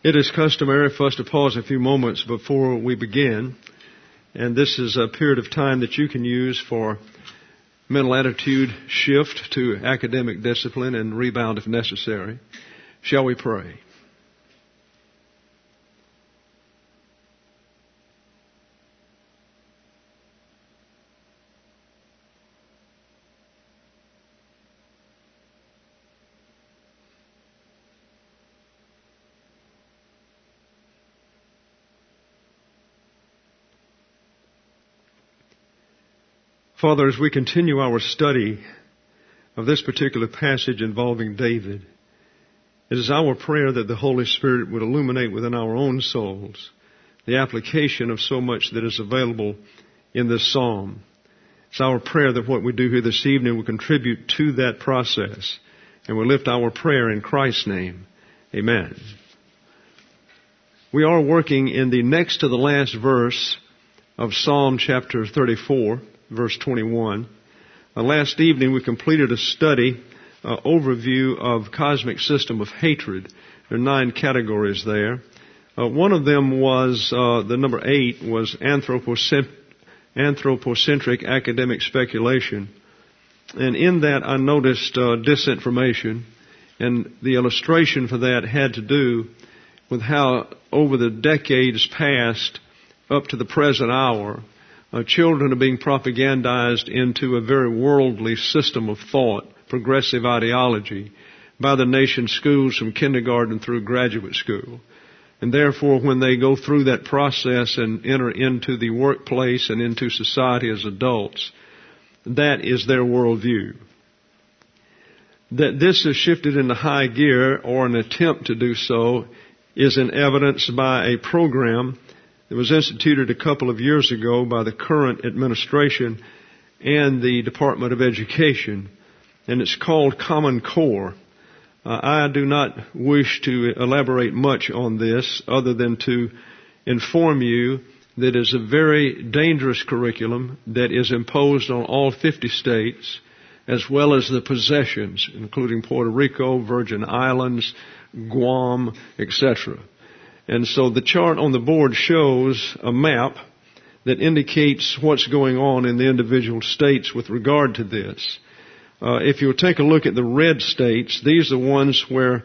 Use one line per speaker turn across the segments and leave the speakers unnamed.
It is customary for us to pause a few moments before we begin, and this is a period of time that you can use for mental attitude shift to academic discipline and rebound if necessary. Shall we pray? Father, as we continue our study of this particular passage involving David, it is our prayer that the Holy Spirit would illuminate within our own souls the application of so much that is available in this psalm. It's our prayer that what we do here this evening will contribute to that process, and we lift our prayer in Christ's name. Amen. We are working in the next to the last verse of Psalm chapter 34. Verse 21. Last evening we completed a study, overview of cosmic system of hatred. There are 9 categories there. One of them was, the number 8 was anthropocentric academic speculation. And in that I noticed disinformation, and the illustration for that had to do with how over the decades past up to the present hour, children are being propagandized into a very worldly system of thought, progressive ideology, by the nation's schools from kindergarten through graduate school. And therefore, when they go through that process and enter into the workplace and into society as adults, that is their worldview. That this has shifted into high gear, or an attempt to do so, is in evidence by a program that was instituted a couple of years ago by the current administration and the Department of Education, and it's called Common Core. I do not wish to elaborate much on this other than to inform you that it is a very dangerous curriculum that is imposed on all 50 states, as well as the possessions, including Puerto Rico, Virgin Islands, Guam, etc. And so the chart on the board shows a map that indicates what's going on in the individual states with regard to this. If you'll take a look at the red states, these are ones where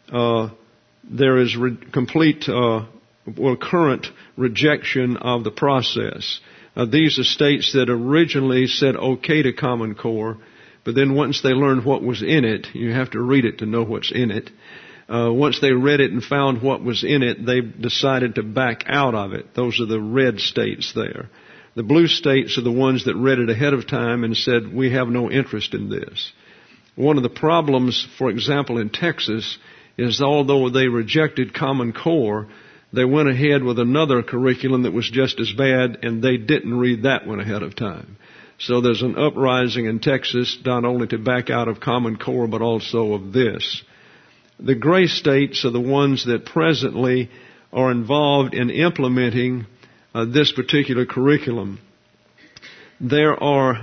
there is complete, current rejection of the process. These are states that originally said okay to Common Core, but then once they learned what was in it, you have to read it to know what's in it. Once they read it and found what was in it, they decided to back out of it. Those are the red states there. The blue states are the ones that read it ahead of time and said, we have no interest in this. One of the problems, for example, in Texas, is although they rejected Common Core, they went ahead with another curriculum that was just as bad, and they didn't read that one ahead of time. So there's an uprising in Texas, not only to back out of Common Core, but also of this. The gray states are the ones that presently are involved in implementing this particular curriculum. There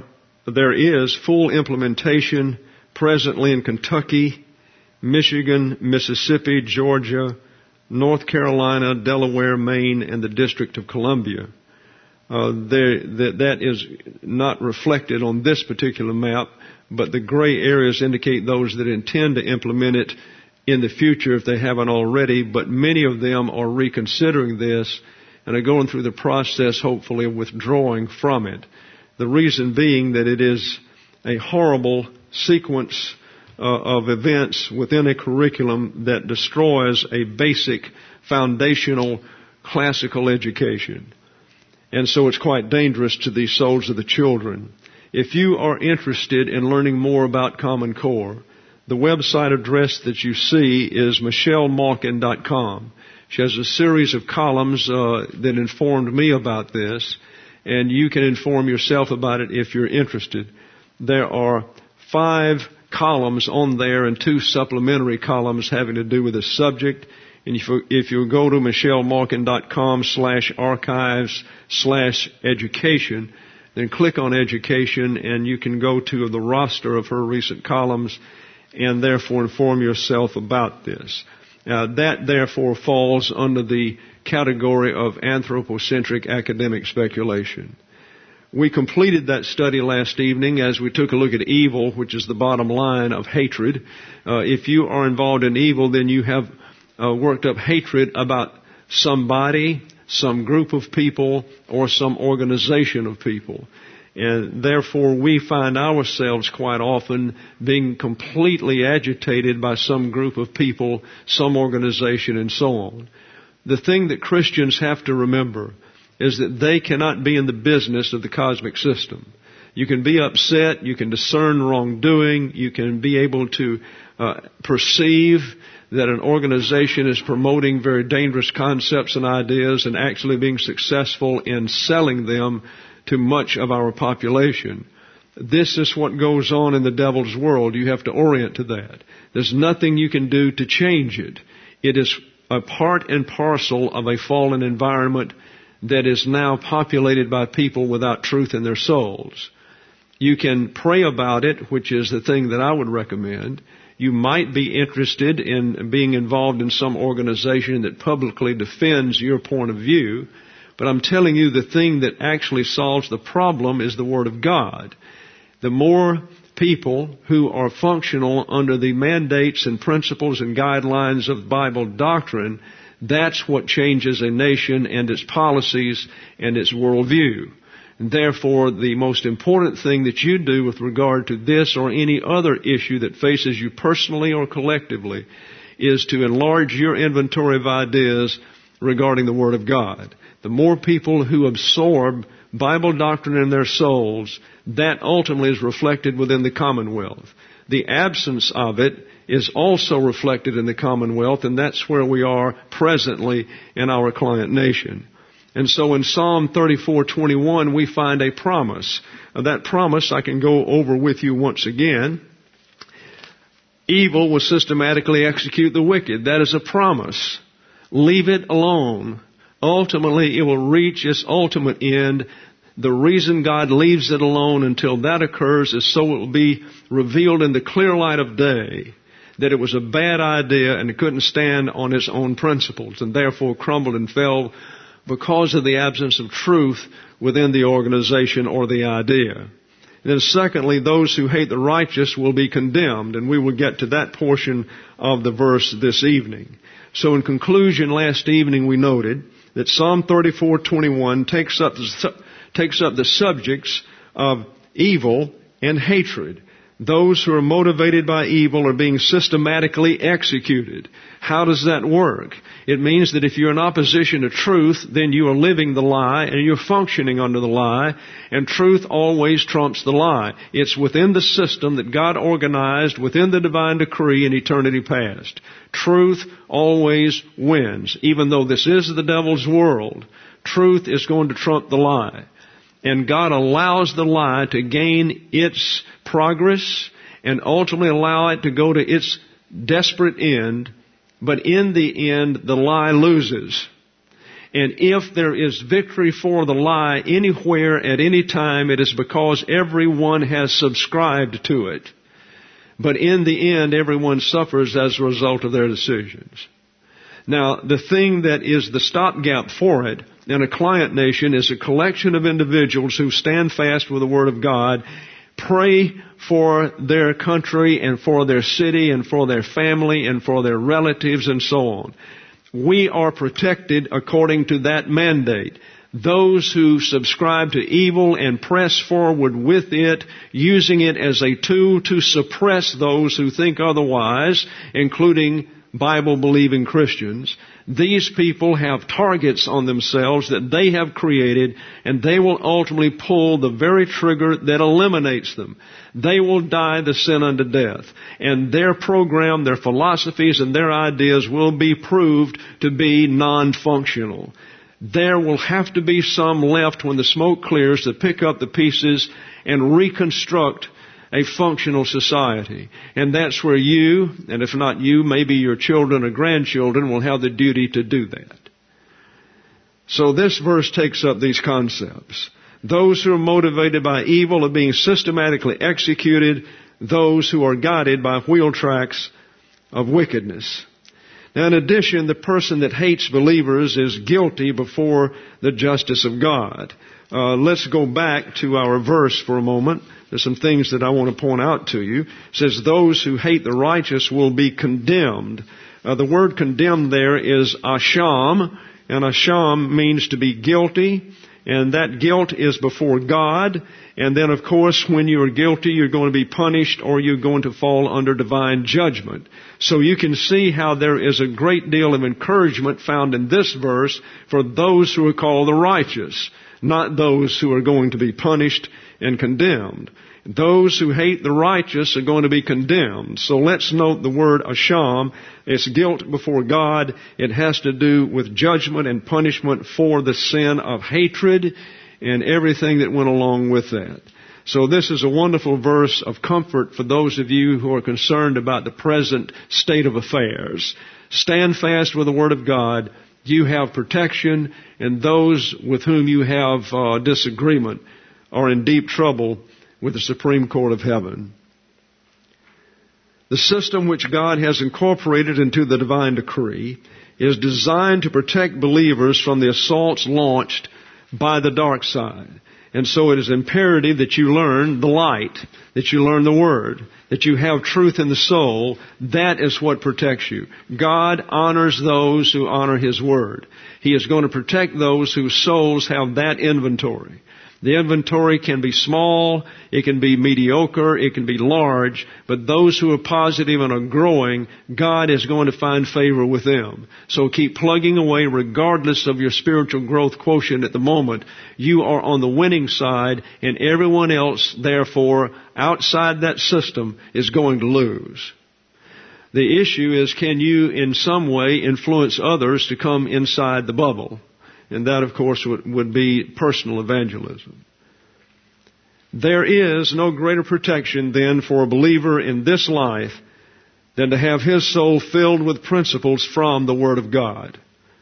is full implementation presently in Kentucky, Michigan, Mississippi, Georgia, North Carolina, Delaware, Maine, and the District of Columbia. That is not reflected on this particular map, but the gray areas indicate those that intend to implement it in the future if they haven't already, but many of them are reconsidering this and are going through the process, hopefully, of withdrawing from it. The reason being that it is a horrible sequence of events within a curriculum that destroys a basic foundational classical education. And so it's quite dangerous to the souls of the children. If you are interested in learning more about Common Core, the website address that you see is michellemalkin.com. She has a series of columns that informed me about this, and you can inform yourself about it if you're interested. There are 5 columns on there and 2 supplementary columns having to do with the subject. And if you go to michellemalkin.com/archives/education, then click on education, and you can go to the roster of her recent columns and therefore inform yourself about this. That, therefore, falls under the category of anthropocentric academic speculation. We completed that study last evening as we took a look at evil, which is the bottom line of hatred. If you are involved in evil, then you have worked up hatred about somebody, some group of people, or some organization of people. And therefore, we find ourselves quite often being completely agitated by some group of people, some organization, and so on. The thing that Christians have to remember is that they cannot be in the business of the cosmic system. You can be upset, you can discern wrongdoing, you can be able to perceive that an organization is promoting very dangerous concepts and ideas and actually being successful in selling them to much of our population. This is what goes on in the devil's world. You have to orient to that. There's nothing you can do to change it. It is a part and parcel of a fallen environment that is now populated by people without truth in their souls. You can pray about it, which is the thing that I would recommend. You might be interested in being involved in some organization that publicly defends your point of view. But I'm telling you, the thing that actually solves the problem is the Word of God. The more people who are functional under the mandates and principles and guidelines of Bible doctrine, that's what changes a nation and its policies and its worldview. And therefore, the most important thing that you do with regard to this or any other issue that faces you personally or collectively is to enlarge your inventory of ideas regarding the Word of God. The more people who absorb Bible doctrine in their souls, that ultimately is reflected within the commonwealth. The absence of it is also reflected in the commonwealth, and that's where we are presently in our client nation. And so in Psalm 34:21, we find a promise. That promise I can go over with you once again. Evil will systematically execute the wicked. That is a promise. Leave it alone. Ultimately, it will reach its ultimate end. The reason God leaves it alone until that occurs is so it will be revealed in the clear light of day that it was a bad idea and it couldn't stand on its own principles and therefore crumbled and fell because of the absence of truth within the organization or the idea. And then secondly, those who hate the righteous will be condemned, and we will get to that portion of the verse this evening. So in conclusion, last evening we noted that Psalm 34:21 takes up the subjects of evil and hatred. Those who are motivated by evil are being systematically executed. How does that work? It means that if you're in opposition to truth, then you are living the lie and you're functioning under the lie, and truth always trumps the lie. It's within the system that God organized within the divine decree in eternity past. Truth always wins. Even though this is the devil's world, truth is going to trump the lie. And God allows the lie to gain its progress and ultimately allow it to go to its desperate end. But in the end, the lie loses. And if there is victory for the lie anywhere at any time, it is because everyone has subscribed to it. But in the end, everyone suffers as a result of their decisions. Now, the thing that is the stopgap for it in a client nation is a collection of individuals who stand fast with the Word of God, pray for their country and for their city and for their family and for their relatives and so on. We are protected according to that mandate. Those who subscribe to evil and press forward with it, using it as a tool to suppress those who think otherwise, including Bible-believing Christians, these people have targets on themselves that they have created, and they will ultimately pull the very trigger that eliminates them. They will die the sin unto death. And their program, their philosophies, and their ideas will be proved to be non-functional. There will have to be some left when the smoke clears to pick up the pieces and reconstruct a functional society. And that's where you, and if not you, maybe your children or grandchildren will have the duty to do that. So this verse takes up these concepts. Those who are motivated by evil are being systematically executed. Those who are guided by wheel tracks of wickedness. In addition, the person that hates believers is guilty before the justice of God. Let's go back to our verse for a moment. There's some things that I want to point out to you. It says, those who hate the righteous will be condemned. The word condemned there is asham, and asham means to be guilty, and that guilt is before God. And then, of course, when you are guilty, you're going to be punished or you're going to fall under divine judgment. So you can see how there is a great deal of encouragement found in this verse for those who are called the righteous, not those who are going to be punished and condemned. Those who hate the righteous are going to be condemned. So let's note the word asham. It's guilt before God. It has to do with judgment and punishment for the sin of hatred and everything that went along with that. So this is a wonderful verse of comfort for those of you who are concerned about the present state of affairs. Stand fast with the Word of God. You have protection, and those with whom you have disagreement are in deep trouble with the Supreme Court of Heaven. The system which God has incorporated into the divine decree is designed to protect believers from the assaults launched by the dark side. And so it is imperative that you learn the light, that you learn the Word, that you have truth in the soul. That is what protects you. God honors those who honor His Word. He is going to protect those whose souls have that inventory. The inventory can be small, it can be mediocre, it can be large, but those who are positive and are growing, God is going to find favor with them. So keep plugging away regardless of your spiritual growth quotient at the moment. You are on the winning side, and everyone else, therefore, outside that system is going to lose. The issue is, can you in some way influence others to come inside the bubble? And that, of course, would be personal evangelism. There is no greater protection, then, for a believer in this life than to have his soul filled with principles from the Word of God.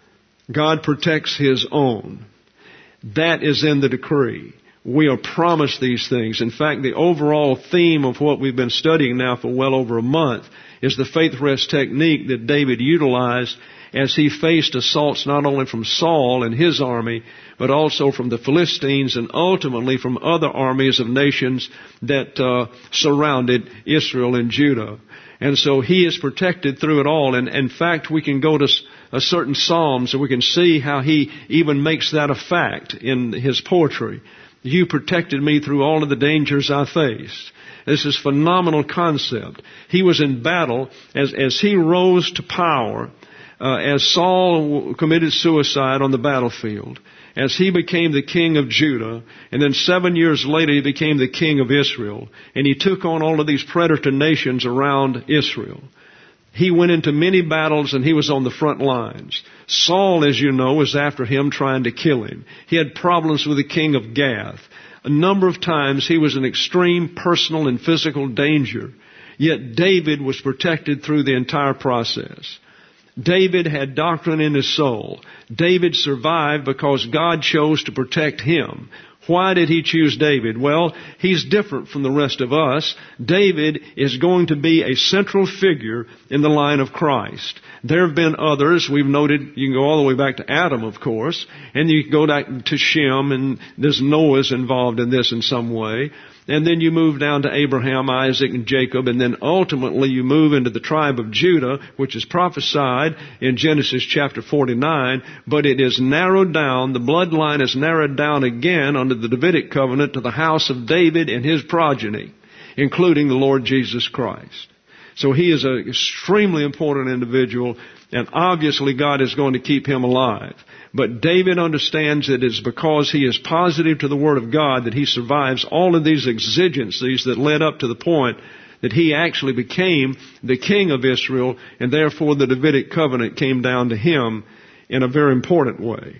God protects His own. That is in the decree. We are promised these things. In fact, the overall theme of what we've been studying now for well over a month is the faith rest technique that David utilized as he faced assaults not only from Saul and his army, but also from the Philistines and ultimately from other armies of nations that surrounded Israel and Judah. And so he is protected through it all. And in fact, we can go to a certain Psalms and we can see how he even makes that a fact in his poetry. You protected me through all of the dangers I faced. This is a phenomenal concept. He was in battle as he rose to power. As Saul committed suicide on the battlefield, as he became the king of Judah, and then 7 years later he became the king of Israel, and he took on all of these predator nations around Israel. He went into many battles and he was on the front lines. Saul, as you know, was after him trying to kill him. He had problems with the king of Gath. A number of times he was in extreme personal and physical danger, yet David was protected through the entire process. David had doctrine in his soul. David survived because God chose to protect him. Why did He choose David? Well, he's different from the rest of us. David is going to be a central figure in the line of Christ. There have been others. We've noted, you can go all the way back to Adam, of course, and you can go back to Shem, and there's Noah's involved in this in some way. And then you move down to Abraham, Isaac, and Jacob, and then ultimately you move into the tribe of Judah, which is prophesied in Genesis chapter 49, but it is narrowed down, the bloodline is narrowed down again under the Davidic covenant to the house of David and his progeny, including the Lord Jesus Christ. So he is an extremely important individual, and obviously God is going to keep him alive. But David understands that it's because he is positive to the Word of God that he survives all of these exigencies that led up to the point that he actually became the king of Israel, and therefore the Davidic covenant came down to him in a very important way.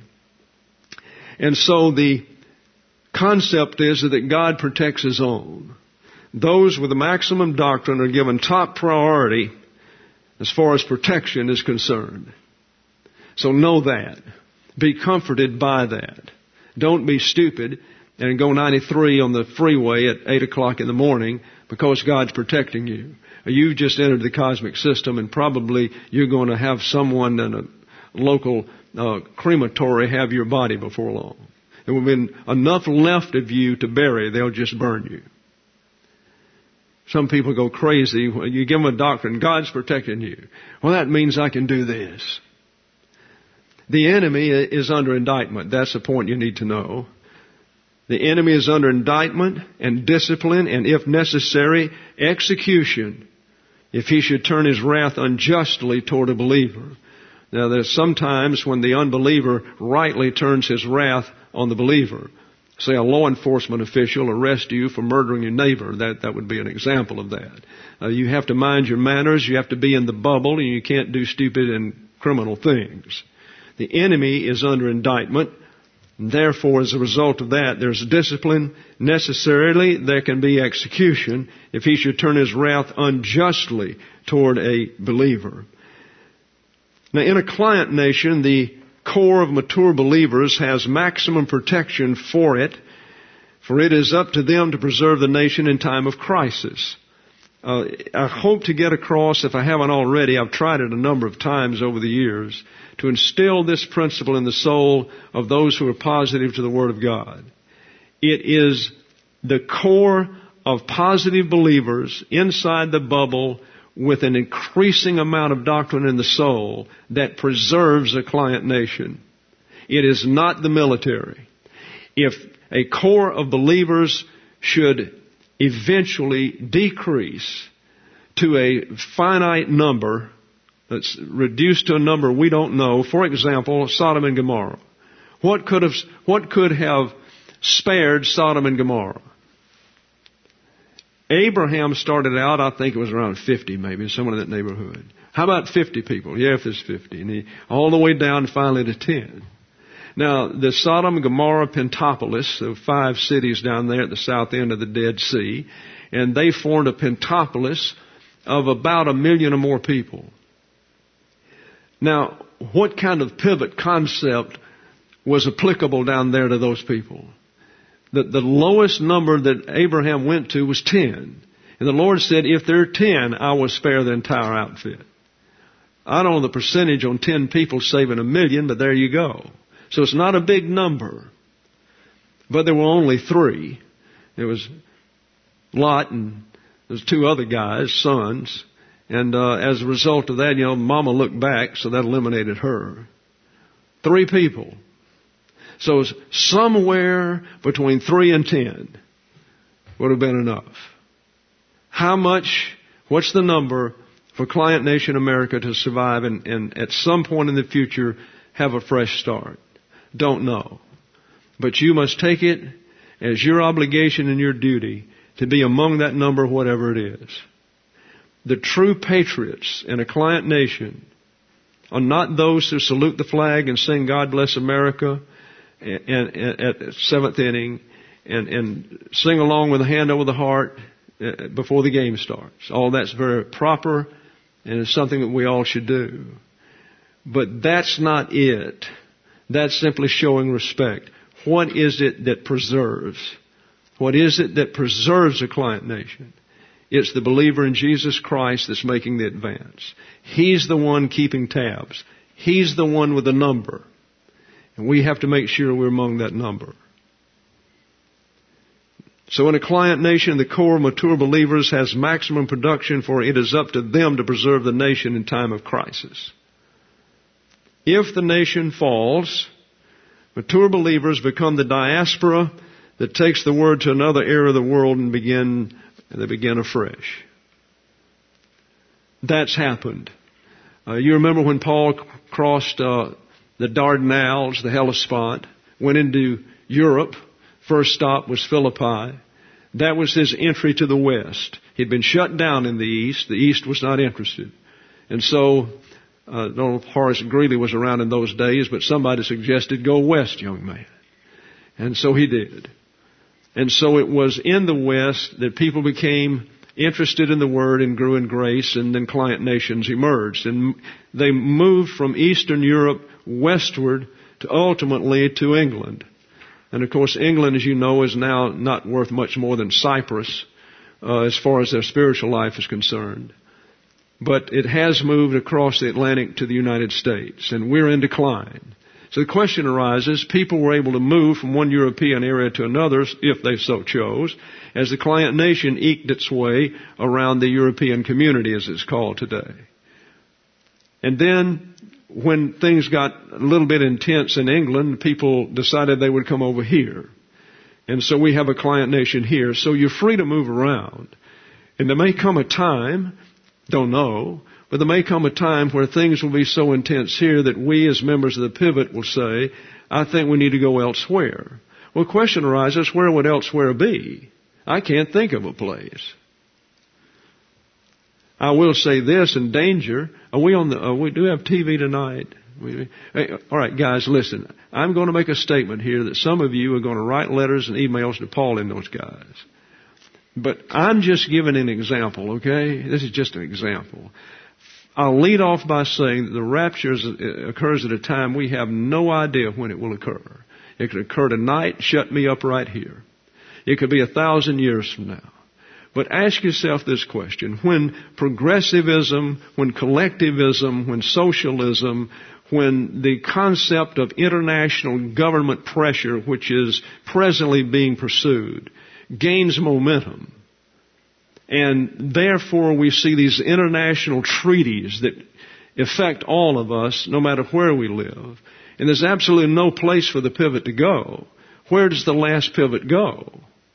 And so the concept is that God protects His own. Those with the maximum doctrine are given top priority as far as protection is concerned. So know that. Be comforted by that. Don't be stupid. and go 93 on the freeway at 8 o'clock in the morning because God's protecting you. You've just entered the cosmic system, and probably you're going to have someone in a local crematory have your body before long. There will be enough left of you to bury. They'll just burn you. Some people go crazy. You give them a doctrine, God's protecting you. Well, that means I can do this. The enemy is under indictment. That's the point you need to know. The enemy is under indictment and discipline, and if necessary, execution, if he should turn his wrath unjustly toward a believer. Now, there's sometimes when the unbeliever rightly turns his wrath on the believer. Say a law enforcement official arrests you for murdering your neighbor. That would be an example of that. You have to mind your manners. You have to be in the bubble, and you can't do stupid and criminal things. The enemy is under indictment. And therefore, as a result of that, there's discipline. Necessarily, there can be execution if he should turn his wrath unjustly toward a believer. Now, in a client nation, the core of mature believers has maximum protection for it is up to them to preserve the nation in time of crisis. I hope to get across, if I haven't already, I've tried it a number of times over the years, to instill this principle in the soul of those who are positive to the Word of God. It is the core of positive believers inside the bubble with an increasing amount of doctrine in the soul that preserves a client nation. It is not the military. If a core of believers should eventually decrease to a finite number, that's reduced to a number we don't know, for example, Sodom and Gomorrah. What could have spared Sodom and Gomorrah? Abraham started out, I think it was around 50 maybe, somewhere in that neighborhood. How about 50 people? Yeah, if there's 50. And all the way down finally to 10. Now, the Sodom, Gomorrah, Pentapolis, the 5 cities down there at the south end of the Dead Sea, and they formed a Pentapolis of about 1 million or more people. Now, what kind of pivot concept was applicable down there to those people? The lowest number that Abraham went to was 10. And the Lord said, if there are 10, I will spare the entire outfit. I don't know the percentage on 10 people saving 1 million, but there you go. So it's not a big number. But there were only 3. There was Lot and there's 2 other guys, sons. And as a result of that, Mama looked back, so that eliminated her. 3 people. So somewhere between 3 and 10 would have been enough. How much, what's the number for Client Nation America to survive and at some point in the future have a fresh start? Don't know. But you must take it as your obligation and your duty to be among that number, whatever it is. The true patriots in a client nation are not those who salute the flag and sing God Bless America and at 7th inning and sing along with a hand over the heart before the game starts. All that's very proper and it's something that we all should do. But that's not it. That's simply showing respect. What is it that preserves? What is it that preserves a client nation? It's the believer in Jesus Christ that's making the advance. He's the one keeping tabs. He's the one with the number. And we have to make sure we're among that number. So in a client nation, the core mature believers has maximum production, for it is up to them to preserve the nation in time of crisis. If the nation falls, mature believers become the diaspora that takes the word to another area of the world and they begin afresh. That's happened. You remember when Paul crossed the Dardanelles, the Hellespont, went into Europe. First stop was Philippi. That was his entry to the West. He'd been shut down in the East. The East was not interested. And so, I don't know if Horace Greeley was around in those days, but somebody suggested, go west, young man. And so he did. And so it was in the West that people became interested in the Word and grew in grace, and then client nations emerged. And they moved from Eastern Europe westward to ultimately to England. And of course, England, as you know, is now not worth much more than Cyprus as far as their spiritual life is concerned. But it has moved across the Atlantic to the United States, and we're in decline. So the question arises, people were able to move from one European area to another, if they so chose, as the client nation eked its way around the European community, as it's called today. And then, when things got a little bit intense in England, people decided they would come over here. And so we have a client nation here. So you're free to move around. And there may come a time, don't know, but there may come a time where things will be so intense here that we as members of the Pivot will say, I think we need to go elsewhere. Well, the question arises, where would elsewhere be? I can't think of a place. I will say this in danger. We do have TV tonight. Hey, all right, guys, listen. I'm going to make a statement here that some of you are going to write letters and emails to Paul and those guys. But I'm just giving an example, okay? This is just an example. I'll lead off by saying that the rapture occurs at a time we have no idea when it will occur. It could occur tonight, shut me up right here. It could be 1,000 years from now. But ask yourself this question. When progressivism, when collectivism, when socialism, when the concept of international government pressure, which is presently being pursued, gains momentum, and therefore we see these international treaties that affect all of us, no matter where we live, and there's absolutely no place for the Pivot to go, where does the last pivot go?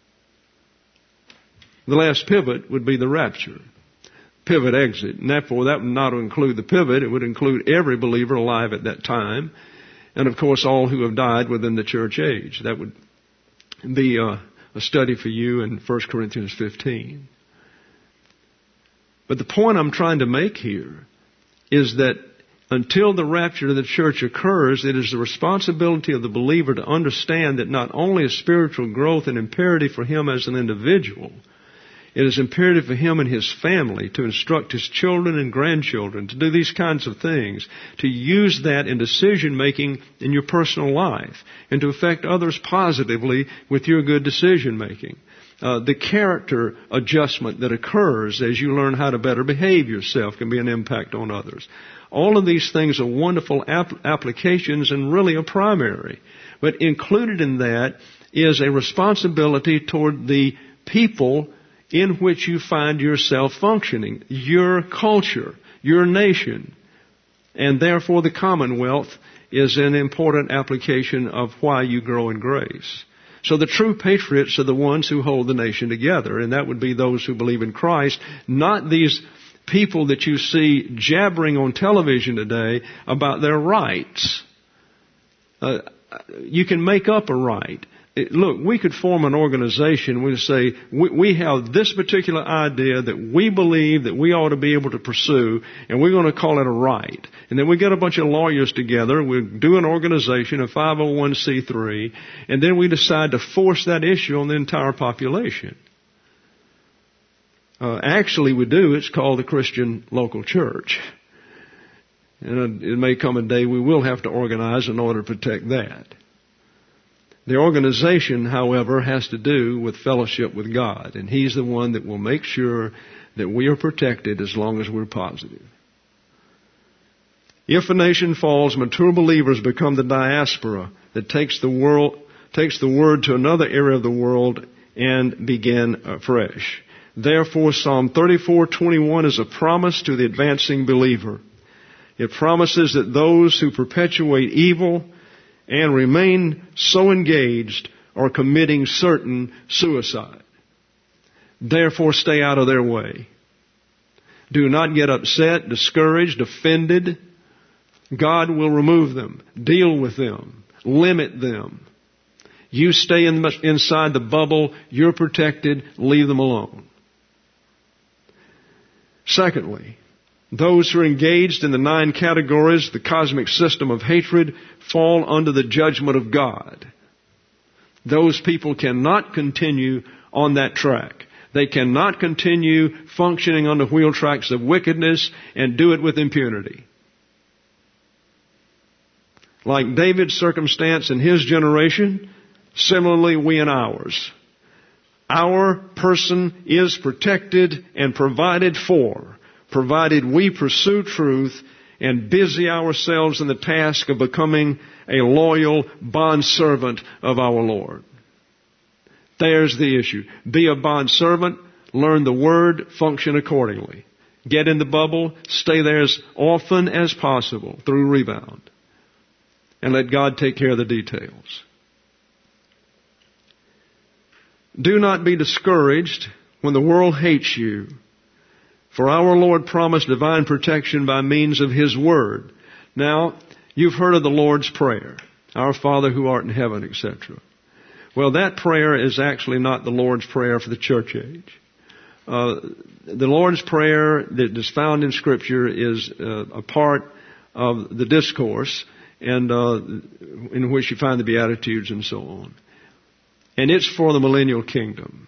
The last pivot would be the rapture. Pivot exit. And therefore, that would not include the Pivot. It would include every believer alive at that time. And of course, all who have died within the church age. That would be a study for you in 1 Corinthians 15. But the point I'm trying to make here is that until the rapture of the church occurs, it is the responsibility of the believer to understand that not only is spiritual growth an imperative for him as an individual, it is imperative for him and his family to instruct his children and grandchildren to do these kinds of things, to use that in decision making in your personal life, and to affect others positively with your good decision making. The character adjustment that occurs as you learn how to better behave yourself can be an impact on others. All of these things are wonderful applications and really a primary. But included in that is a responsibility toward the people in which you find yourself functioning, your culture, your nation. And therefore the Commonwealth is an important application of why you grow in grace. So the true patriots are the ones who hold the nation together, and that would be those who believe in Christ, not these people that you see jabbering on television today about their rights. You can make up a right. Look, we could form an organization. We'd say, we have this particular idea that we believe that we ought to be able to pursue, and we're going to call it a right. And then we get a bunch of lawyers together, we do an organization, a 501c3, and then we decide to force that issue on the entire population. Actually, we do. It's called the Christian Local Church. And it may come a day we will have to organize in order to protect that. The organization, however, has to do with fellowship with God, and He's the one that will make sure that we are protected as long as we're positive. If a nation falls, mature believers become the diaspora that takes the word to another area of the world and begin afresh. Therefore, Psalm 34:21 is a promise to the advancing believer. It promises that those who perpetuate evil and remain so engaged are committing certain suicide. Therefore, stay out of their way. Do not get upset, discouraged, offended. God will remove them, deal with them, limit them. You stay inside the bubble, you're protected, leave them alone. Secondly, those who are engaged in the 9 categories, the cosmic system of hatred, fall under the judgment of God. Those people cannot continue on that track. They cannot continue functioning on the wheel tracks of wickedness and do it with impunity. Like David's circumstance in his generation, Similarly, we in ours. Our person is protected and provided for, provided we pursue truth and busy ourselves in the task of becoming a loyal bondservant of our Lord. There's the issue. Be a bondservant, learn the Word, function accordingly. Get in the bubble, stay there as often as possible through rebound. And let God take care of the details. Do not be discouraged when the world hates you, for our Lord promised divine protection by means of His Word. Now, you've heard of the Lord's Prayer, Our Father who art in heaven, etc. Well, that prayer is actually not the Lord's Prayer for the church age. The Lord's Prayer that is found in Scripture is a part of the discourse, and in which you find the Beatitudes and so on. And it's for the millennial kingdom.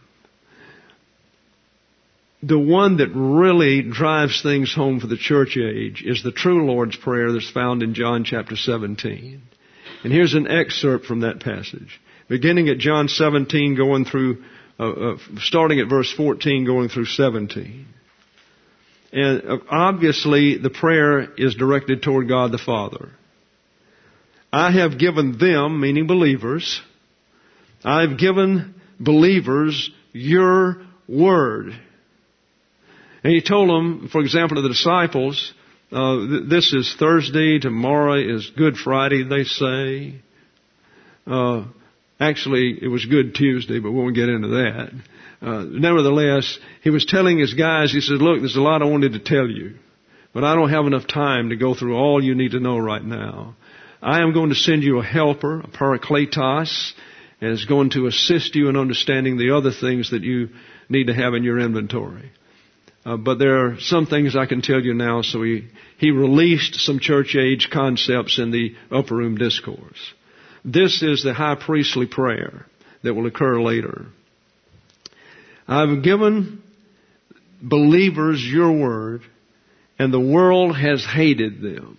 The one that really drives things home for the church age is the true Lord's Prayer that's found in John chapter 17. And here's an excerpt from that passage. Beginning at John 17, going through, starting at verse 14, going through 17. And obviously the prayer is directed toward God the Father. I have given them, meaning believers, I've given believers your word. And He told them, for example, to the disciples, this is Thursday, tomorrow is Good Friday, they say. Actually, it was Good Tuesday, but we won't get into that. Nevertheless, He was telling His guys, He said, look, there's a lot I wanted to tell you, but I don't have enough time to go through all you need to know right now. I am going to send you a helper, a parakletos, and it's going to assist you in understanding the other things that you need to have in your inventory. But there are some things I can tell you now, so he released some church age concepts in the upper room discourse. This is the high priestly prayer that will occur later. I've given believers your word, and the world has hated them.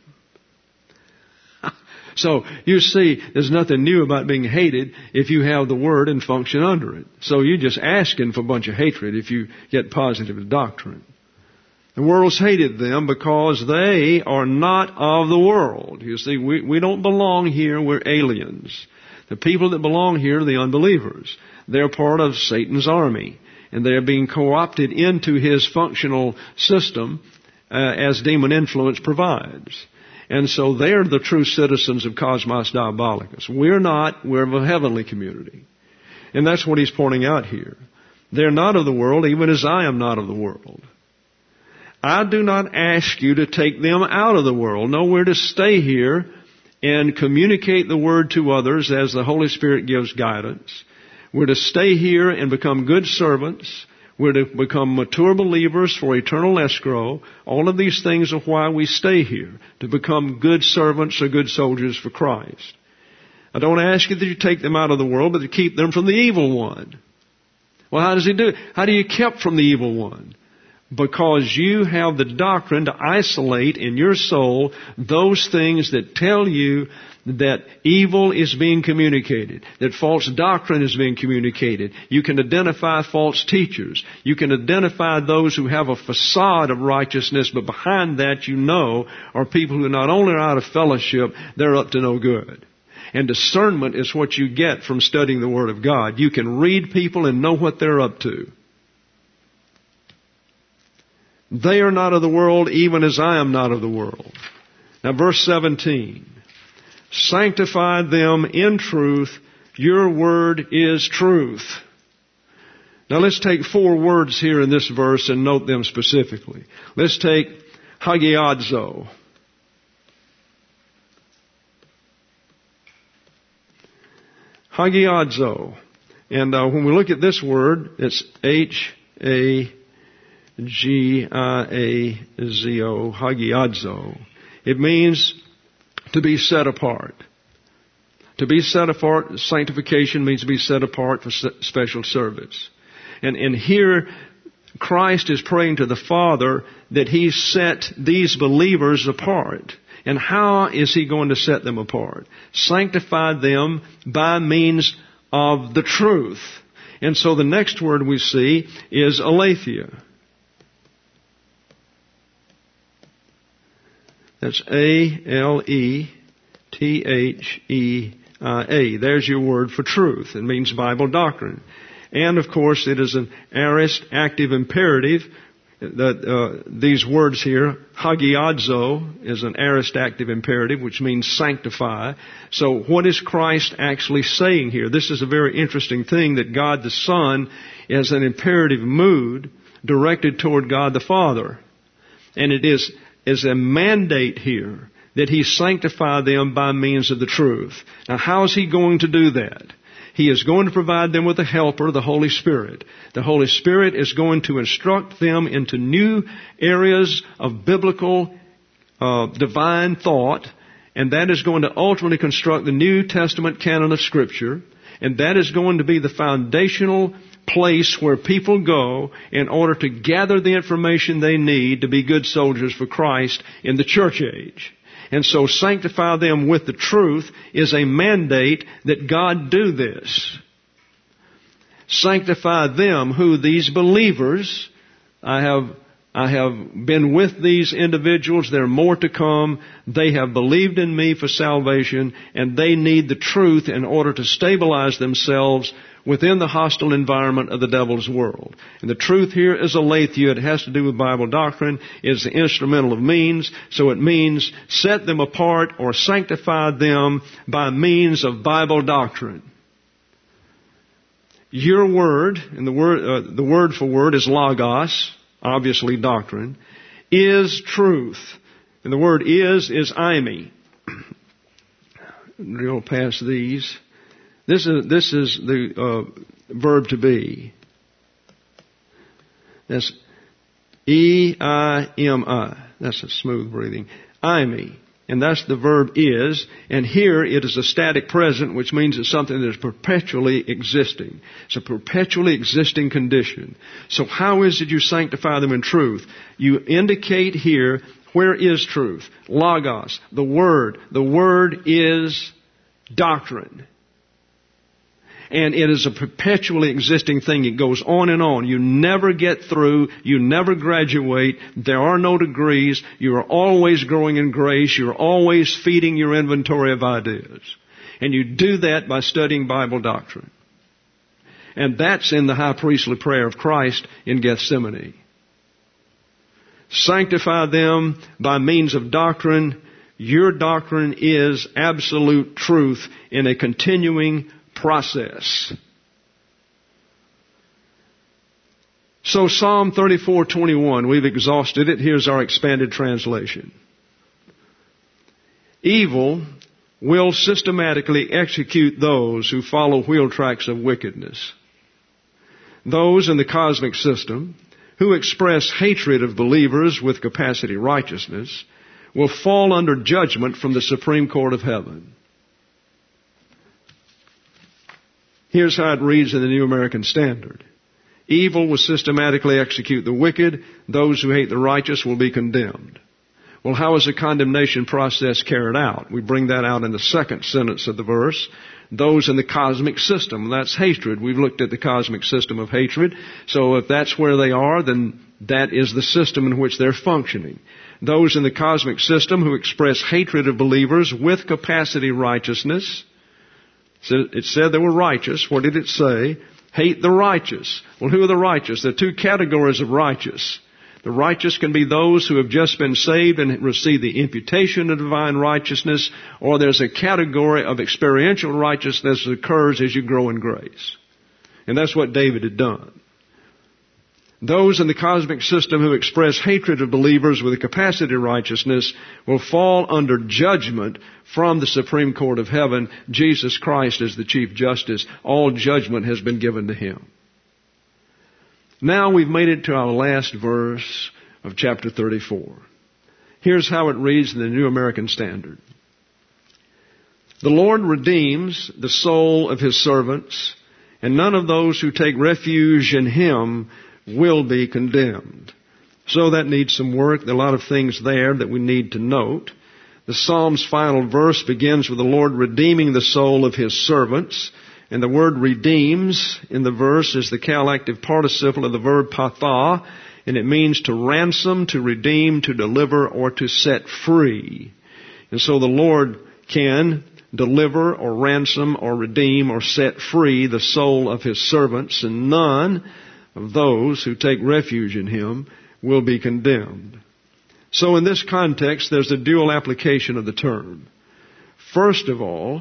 So, you see, there's nothing new about being hated if you have the Word and function under it. So you're just asking for a bunch of hatred if you get positive doctrine. The world's hated them because they are not of the world. You see, we don't belong here, we're aliens. The people that belong here are the unbelievers. They're part of Satan's army, and they're being co-opted into his functional system as demon influence provides. And so they're the true citizens of Cosmos Diabolicus. We're not. We're of a heavenly community. And that's what he's pointing out here. They're not of the world, even as I am not of the world. I do not ask you to take them out of the world. No, we're to stay here and communicate the Word to others as the Holy Spirit gives guidance. We're to stay here and become good servants. We're to become mature believers for eternal escrow. All of these things are why we stay here, to become good servants or good soldiers for Christ. I don't ask you that you take them out of the world, but to keep them from the evil one. Well, how does He do it? How do you keep from the evil one? Because you have the doctrine to isolate in your soul those things that tell you that evil is being communicated, that false doctrine is being communicated. You can identify false teachers. You can identify those who have a facade of righteousness, but behind that you know are people who not only are out of fellowship, they're up to no good. And discernment is what you get from studying the Word of God. You can read people and know what they're up to. They are not of the world, even as I am not of the world. Now, verse 17. Sanctify them in truth. Your word is truth. Now let's take 4 words here in this verse and note them specifically. Let's take hagiadzo. Hagiadzo. And when we look at this word, it's Hagiazo, hagiadzo. It means to be set apart. To be set apart, sanctification means to be set apart for special service. And here, Christ is praying to the Father that He set these believers apart. And how is He going to set them apart? Sanctify them by means of the truth. And so the next word we see is aletheia. That's A-L-E-T-H-E-I-A. There's your word for truth. It means Bible doctrine. And of course it is an aorist active imperative. These words here, hagiadzo, is an aorist active imperative, which means sanctify. So what is Christ actually saying here? This is a very interesting thing, that God the Son is an imperative mood directed toward God the Father. And it is a mandate here that He sanctify them by means of the truth. Now how is He going to do that? He is going to provide them with a helper, the Holy Spirit. The Holy Spirit is going to instruct them into new areas of biblical, divine thought, and that is going to ultimately construct the New Testament canon of Scripture, and that is going to be the foundational place where people go in order to gather the information they need to be good soldiers for Christ in the church age. And so sanctify them with the truth is a mandate that God do this. Sanctify them, who? These believers. I have been with these individuals. There are more to come. They have believed in me for salvation, and they need the truth in order to stabilize themselves within the hostile environment of the devil's world. And the truth here is aletheia. It has to do with Bible doctrine. It's the instrumental of means. So it means set them apart or sanctify them by means of Bible doctrine. Your word, and the word for word is logos, obviously doctrine, is truth. And the word is eimi. We'll pass these. This is the verb to be. That's E-I-M-I. That's a smooth breathing. Eimi. And that's the verb is. And here it is a static present, which means it's something that is perpetually existing. It's a perpetually existing condition. So how is it you sanctify them in truth? You indicate here, where is truth? Logos. The Word. The Word is doctrine. And it is a perpetually existing thing. It goes on and on. You never get through. You never graduate. There are no degrees. You are always growing in grace. You are always feeding your inventory of ideas. And you do that by studying Bible doctrine. And that's in the high priestly prayer of Christ in Gethsemane. Sanctify them by means of doctrine. Your doctrine is absolute truth in a continuing process. So Psalm 34:21, we've exhausted it. Here's our expanded translation. Evil will systematically execute those who follow wheel tracks of wickedness. Those in the cosmic system who express hatred of believers with capacity righteousness will fall under judgment from the Supreme Court of Heaven. Here's how it reads in the New American Standard. Evil will systematically execute the wicked. Those who hate the righteous will be condemned. Well, how is the condemnation process carried out? We bring that out in the second sentence of the verse. Those in the cosmic system. That's hatred. We've looked at the cosmic system of hatred. So if that's where they are, then that is the system in which they're functioning. Those in the cosmic system who express hatred of believers with capacity righteousness. It said they were righteous. What did it say? Hate the righteous. Well, who are the righteous? There are two categories of righteous. The righteous can be those who have just been saved and receive the imputation of divine righteousness, or there's a category of experiential righteousness that occurs as you grow in grace. And that's what David had done. Those in the cosmic system who express hatred of believers with a capacity righteousness will fall under judgment from the Supreme Court of Heaven. Jesus Christ is the Chief Justice. All judgment has been given to Him. Now we've made it to our last verse of chapter 34. Here's how it reads in the New American Standard. The Lord redeems the soul of His servants, and none of those who take refuge in Him will be condemned. So that needs some work. There are a lot of things there that we need to note. The Psalm's final verse begins with the Lord redeeming the soul of His servants. And the word redeems in the verse is the calactive participle of the verb patha, and it means to ransom, to redeem, to deliver, or to set free. And so the Lord can deliver or ransom or redeem or set free the soul of His servants, and none of those who take refuge in Him will be condemned. So in this context, there's a dual application of the term. First of all,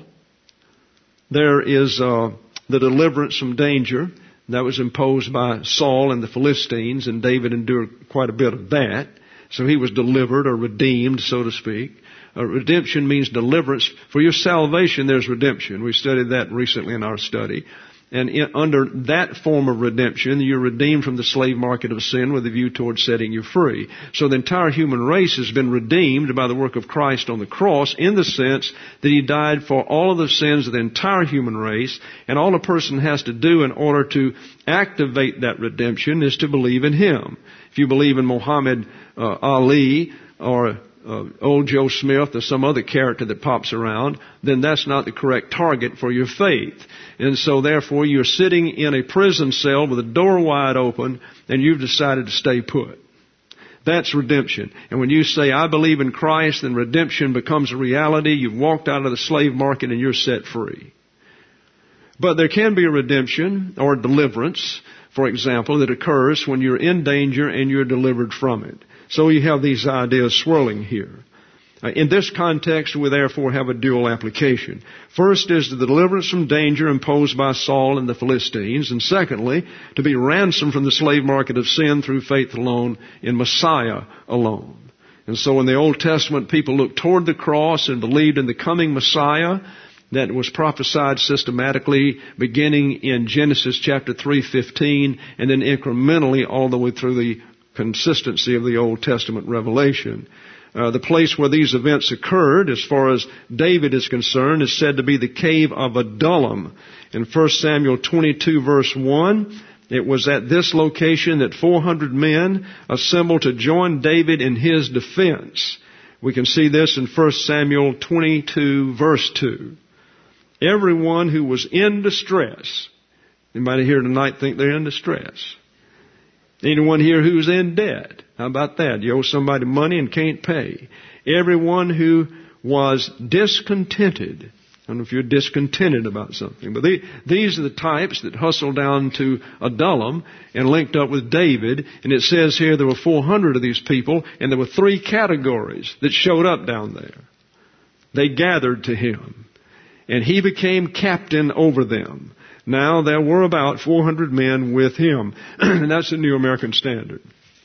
there is the deliverance from danger that was imposed by Saul and the Philistines, and David endured quite a bit of that. So he was delivered or redeemed, so to speak. Redemption means deliverance. For your salvation, there's redemption. We studied that recently in our study. And under that form of redemption, you're redeemed from the slave market of sin with a view towards setting you free. So the entire human race has been redeemed by the work of Christ on the cross in the sense that He died for all of the sins of the entire human race. And all a person has to do in order to activate that redemption is to believe in Him. If you believe in Muhammad Ali or old Joe Smith or some other character that pops around, then that's not the correct target for your faith. And so therefore you're sitting in a prison cell with the door wide open and you've decided to stay put. That's redemption. And when you say, I believe in Christ, then redemption becomes a reality. You've walked out of the slave market and you're set free. But there can be a redemption or deliverance, for example, that occurs when you're in danger and you're delivered from it. So you have these ideas swirling here. In this context, we therefore have a dual application. First is the deliverance from danger imposed by Saul and the Philistines, and secondly, to be ransomed from the slave market of sin through faith alone in Messiah alone. And so in the Old Testament, people looked toward the cross and believed in the coming Messiah that was prophesied systematically beginning in Genesis chapter 3:15 and then incrementally all the way through the consistency of the Old Testament revelation. The place where these events occurred, as far as David is concerned, is said to be the cave of Adullam. In 1 Samuel 22 verse 1, it was at this location that 400 men assembled to join David in his defense. We can see this in 1 Samuel 22 verse 2. Everyone who was in distress. Anybody here tonight think they're in distress? Anyone here who's in debt? How about that? You owe somebody money and can't pay. Everyone who was discontented. I don't know if you're discontented about something, but these are the types that hustled down to Adullam and linked up with David. And it says here there were 400 of these people, and there were 3 categories that showed up down there. They gathered to him, and he became captain over them. Now there were about 400 men with him. And that's the New American Standard.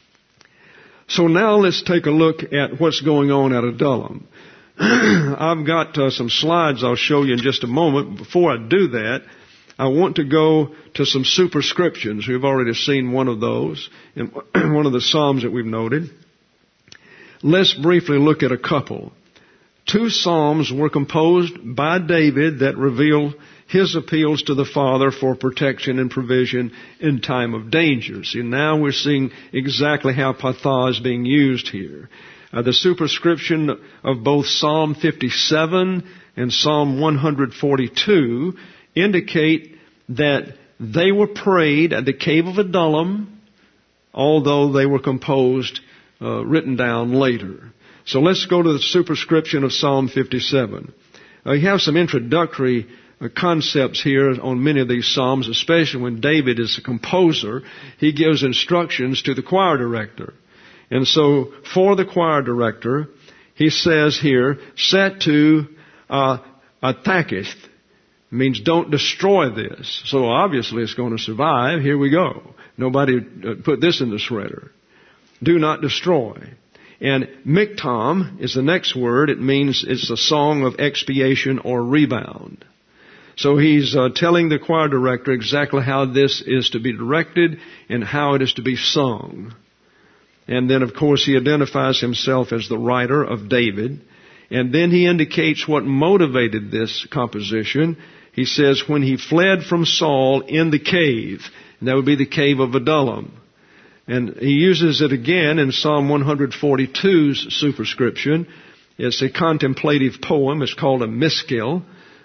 So now let's take a look at what's going on at Adullam. I've got some slides I'll show you in just a moment. Before I do that, I want to go to some superscriptions. We've already seen one of those in one of the Psalms that we've noted. Let's briefly look at a couple. 2 Psalms were composed by David that reveal his appeals to the Father for protection and provision in time of danger. See, now we're seeing exactly how patha is being used here. The superscription of both Psalm 57 and Psalm 142 indicate that they were prayed at the cave of Adullam, although they were composed, written down later. So let's go to the superscription of Psalm 57. You have some introductory concepts here on many of these psalms, especially when David is a composer. He gives instructions to the choir director. And so for the choir director, he says here, set to ataketh. Means don't destroy this. So obviously it's going to survive. Here we go. Nobody put this in the shredder. Do not destroy. And miktam is the next word. It means it's a song of expiation or rebound. So he's telling the choir director exactly how this is to be directed and how it is to be sung. And then, of course, he identifies himself as the writer of David. And then he indicates what motivated this composition. He says, when he fled from Saul in the cave, and that would be the cave of Adullam. And he uses it again in Psalm 142's superscription. It's a contemplative poem. It's called a miskil.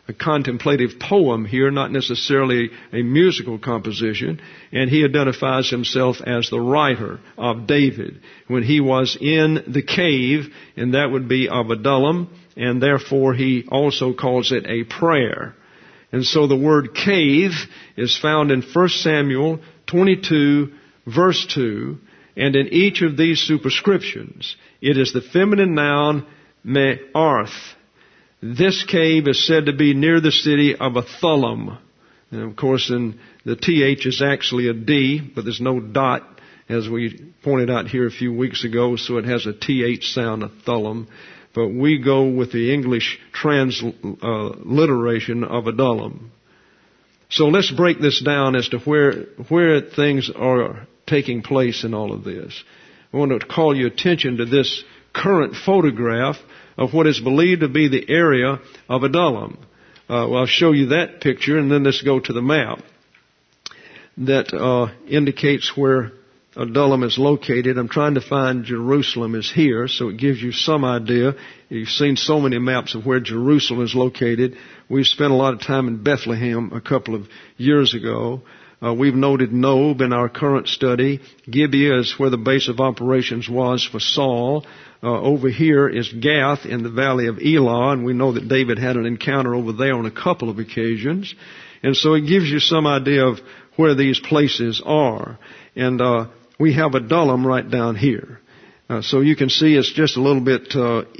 a contemplative poem here, not necessarily a musical composition, and he identifies himself as the writer of David when he was in the cave, and that would be of Adullam, and therefore he also calls it a prayer. And so the word cave is found in 1 Samuel 22, verse 2, and in each of these superscriptions, it is the feminine noun me'arth. This cave is said to be near the city of Adullam. And of course, the TH is actually a D, but there's no dot, as we pointed out here a few weeks ago, so it has a TH sound, Adullam. But we go with the English transliteration of Adullam. So let's break this down as to where things are taking place in all of this. I want to call your attention to this current photograph of what is believed to be the area of Adullam. Well, I'll show you that picture, and then let's go to the map that indicates where Adullam is located. I'm trying to find Jerusalem is here, so it gives you some idea. You've seen so many maps of where Jerusalem is located. We've spent a lot of time in Bethlehem a couple of years ago. We've noted Nob in our current study. Gibeah is where the base of operations was for Saul. Over here is Gath in the valley of Elah, and we know that David had an encounter over there on a couple of occasions. And so it gives you some idea of where these places are. And we have Adullam right down here. So you can see it's just a little bit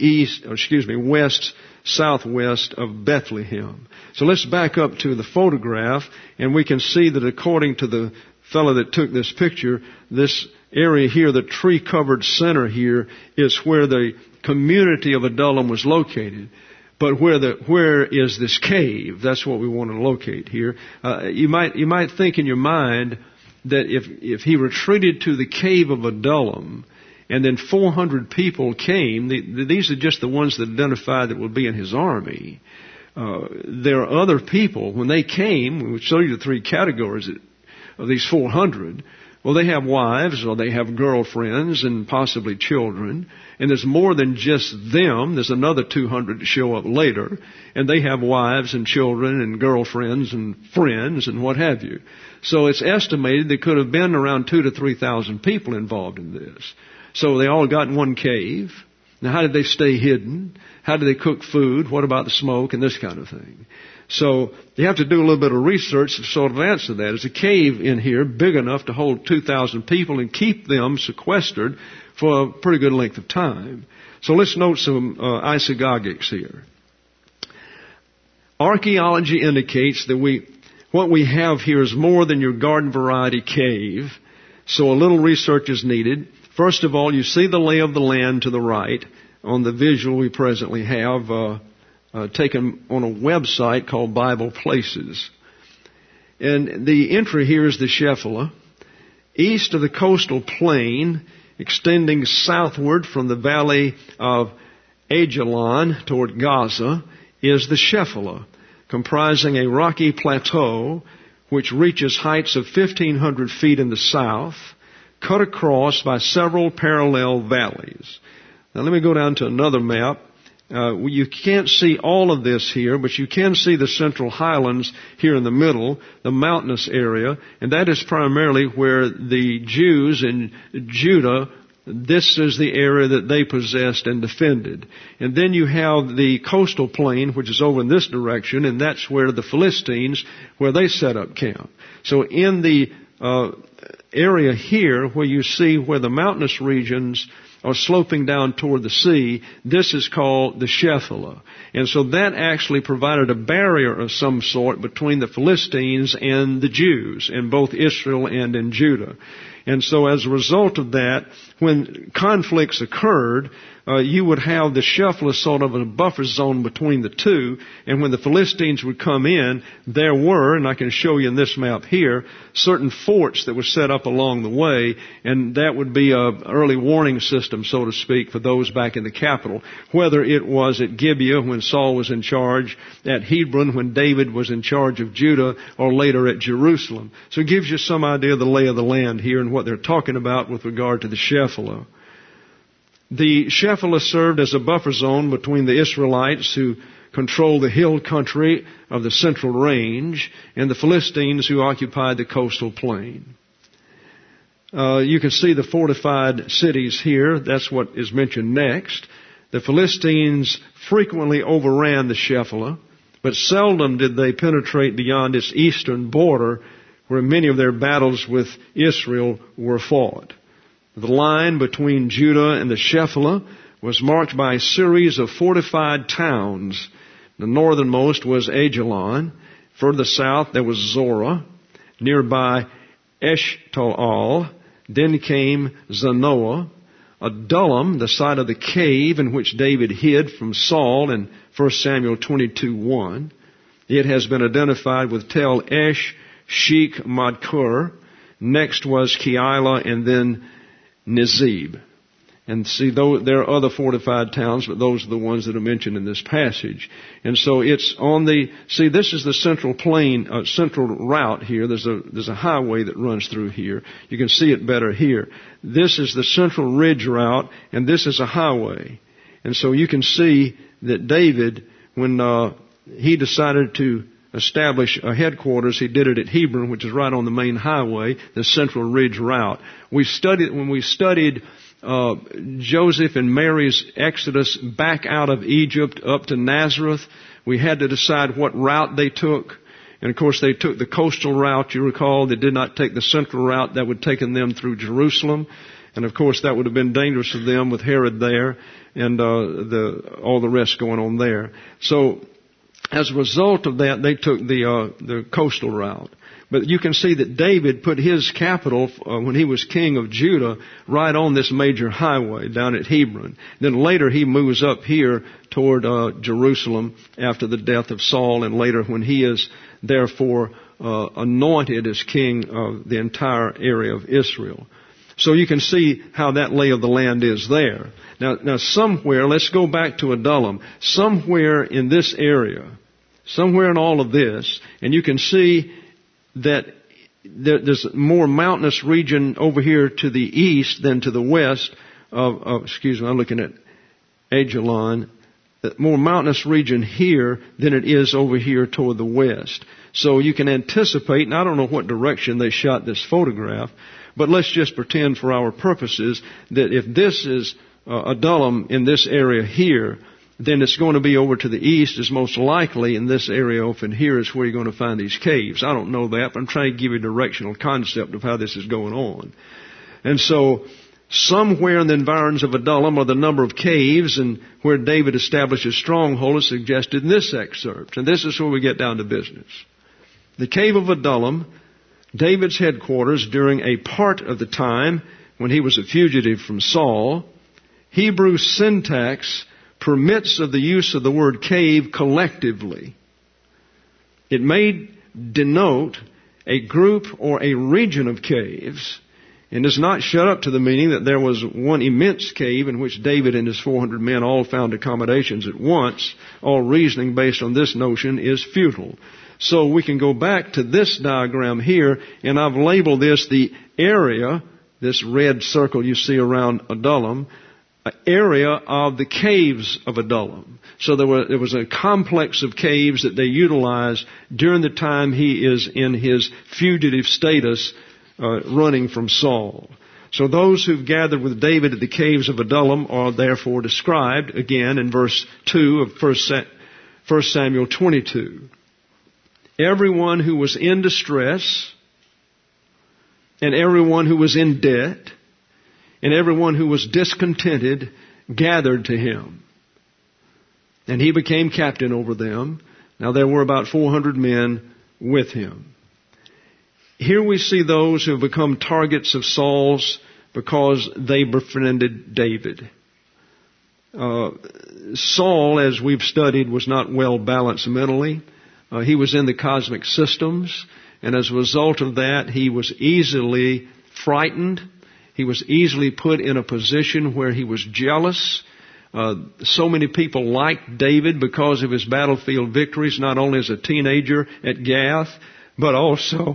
west, southwest of Bethlehem. So let's back up to the photograph, and we can see that according to the fellow that took this picture, this area here, the tree-covered center here, is where the community of Adullam was located. But where is this cave? That's what we want to locate here. You might think in your mind that if he retreated to the cave of Adullam, and then 400 people came, these are just the ones that identified that would be in his army. There are other people. When they came, we would show you the three categories of these 400. Well, they have wives, or they have girlfriends, and possibly children. And there's more than just them. There's another 200 to show up later. And they have wives and children and girlfriends and friends and what have you. So it's estimated there could have been around 2,000 to 3,000 people involved in this. So they all got in one cave. Now, how did they stay hidden? How did they cook food? What about the smoke and this kind of thing? So you have to do a little bit of research to sort of answer that. Is a cave in here big enough to hold 2,000 people and keep them sequestered for a pretty good length of time? So let's note some isagogics here. Archaeology indicates that what we have here is more than your garden variety cave. So a little research is needed. First of all, you see the lay of the land to the right on the visual we presently have taken on a website called Bible Places. And the entry here is the Shephelah. East of the coastal plain, extending southward from the valley of Ajalon toward Gaza, is the Shephelah, comprising a rocky plateau which reaches heights of 1,500 feet in the south, cut across by several parallel valleys. Now let me go down to another map. You can't see all of this here, but you can see the central highlands here in the middle, the mountainous area, and that is primarily where the Jews in Judah, this is the area that they possessed and defended. And then you have the coastal plain, which is over in this direction, and that's where the Philistines, where they set up camp. So in the area here, where you see where the mountainous regions are sloping down toward the sea, this is called the Shephelah. And so that actually provided a barrier of some sort between the Philistines and the Jews in both Israel and in Judah. And so as a result of that, when conflicts occurred, you would have the Shephelah sort of a buffer zone between the two. And when the Philistines would come in, there were, and I can show you in this map here, certain forts that were set up along the way. And that would be an early warning system, so to speak, for those back in the capital. Whether it was at Gibeah when Saul was in charge, at Hebron when David was in charge of Judah, or later at Jerusalem. So it gives you some idea of the lay of the land here and what they're talking about with regard to the Shephelah. The Shephelah served as a buffer zone between the Israelites who controlled the hill country of the central range and the Philistines who occupied the coastal plain. You can see the fortified cities here. That's what is mentioned next. The Philistines frequently overran the Shephelah, but seldom did they penetrate beyond its eastern border where many of their battles with Israel were fought. The line between Judah and the Shephelah was marked by a series of fortified towns. The northernmost was Ajalon. Further south there was Zorah. Nearby Eshtaol. Then came Zanoah. Adullam, the site of the cave in which David hid from Saul in 1 Samuel 22:1. It has been identified with Tel Esh, Sheikh Madkur. Next was Keilah and then Nizib. And see, though there are other fortified towns, but those are the ones that are mentioned in this passage. And so it's on this is the central plain, central route here. There's a highway that runs through here. You can see it better here. This is the central ridge route, and this is a highway. And so you can see that David, when he decided to establish a headquarters, he did it at Hebron, which is right on the main highway, the central ridge route. When we studied Joseph and Mary's exodus back out of Egypt up to Nazareth, we had to decide what route they took. And of course they took the coastal route, you recall. They did not take the central route that would have taken them through Jerusalem. And of course that would have been dangerous for them with Herod there and all the rest going on there. So as a result of that, they took the coastal route. But you can see that David put his capital, when he was king of Judah, right on this major highway down at Hebron. Then later he moves up here toward Jerusalem after the death of Saul, and later when he is therefore anointed as king of the entire area of Israel. So you can see how that lay of the land is there. Now somewhere, let's go back to Adullam, somewhere in this area, somewhere in all of this, and you can see that there's more mountainous region over here to the east than to the west I'm looking at Ajalon. More mountainous region here than it is over here toward the west. So you can anticipate, and I don't know what direction they shot this photograph, but let's just pretend for our purposes that if this is Adullam in this area here, then it's going to be over to the east is most likely in this area over here is where you're going to find these caves. I don't know that, but I'm trying to give you a directional concept of how this is going on. And so somewhere in the environs of Adullam are the number of caves, and where David established his stronghold is suggested in this excerpt. And this is where we get down to business. The cave of Adullam, David's headquarters during a part of the time when he was a fugitive from Saul. Hebrew syntax permits of the use of the word cave collectively. It may denote a group or a region of caves, and does not shut up to the meaning that there was one immense cave in which David and his 400 men all found accommodations at once. All reasoning based on this notion is futile. So we can go back to this diagram here, and I've labeled this the area, this red circle you see around Adullam, area of the caves of Adullam. So there was a complex of caves that they utilized during the time he is in his fugitive status, running from Saul. So those who've gathered with David at the caves of Adullam are therefore described again in verse 2 of 1 Samuel 22. Everyone who was in distress, and everyone who was in debt, and everyone who was discontented gathered to him. And he became captain over them. Now there were about 400 men with him. Here we see those who have become targets of Saul's because they befriended David. Saul, as we've studied, was not well balanced mentally. He was in the cosmic systems, and as a result of that, he was easily frightened. He was easily put in a position where he was jealous. So many people liked David because of his battlefield victories, not only as a teenager at Gath, but also,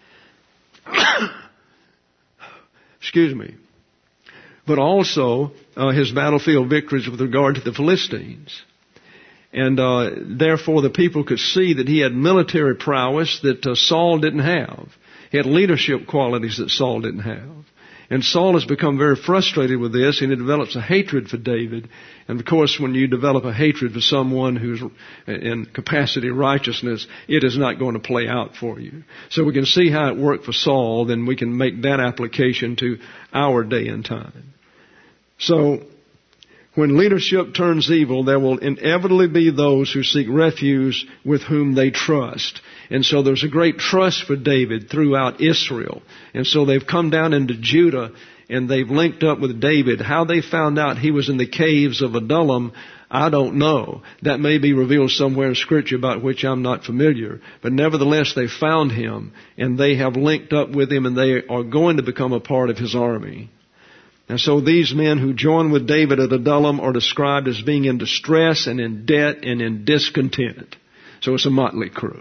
but also his battlefield victories with regard to the Philistines. And therefore the people could see that he had military prowess that Saul didn't have. He had leadership qualities that Saul didn't have. And Saul has become very frustrated with this, and he develops a hatred for David. And of course, when you develop a hatred for someone who's in capacity of righteousness, it is not going to play out for you. So we can see how it worked for Saul, then we can make that application to our day and time. So, when leadership turns evil, there will inevitably be those who seek refuge with whom they trust. And so there's a great trust for David throughout Israel. And so they've come down into Judah and they've linked up with David. How they found out he was in the caves of Adullam, I don't know. That may be revealed somewhere in Scripture about which I'm not familiar. But nevertheless, they found him and they have linked up with him and they are going to become a part of his army. And so these men who join with David at Adullam are described as being in distress and in debt and in discontent. So it's a motley crew.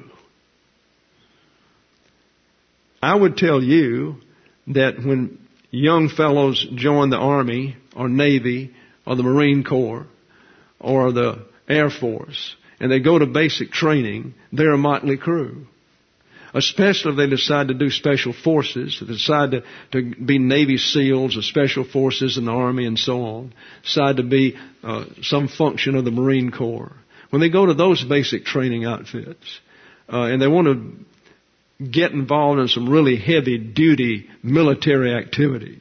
I would tell you that when young fellows join the Army or Navy or the Marine Corps or the Air Force and they go to basic training, they're a motley crew. Especially if they decide to do special forces, if they decide to be Navy SEALs or special forces in the Army and so on, decide to be some function of the Marine Corps. When they go to those basic training outfits and they want to get involved in some really heavy duty military activities,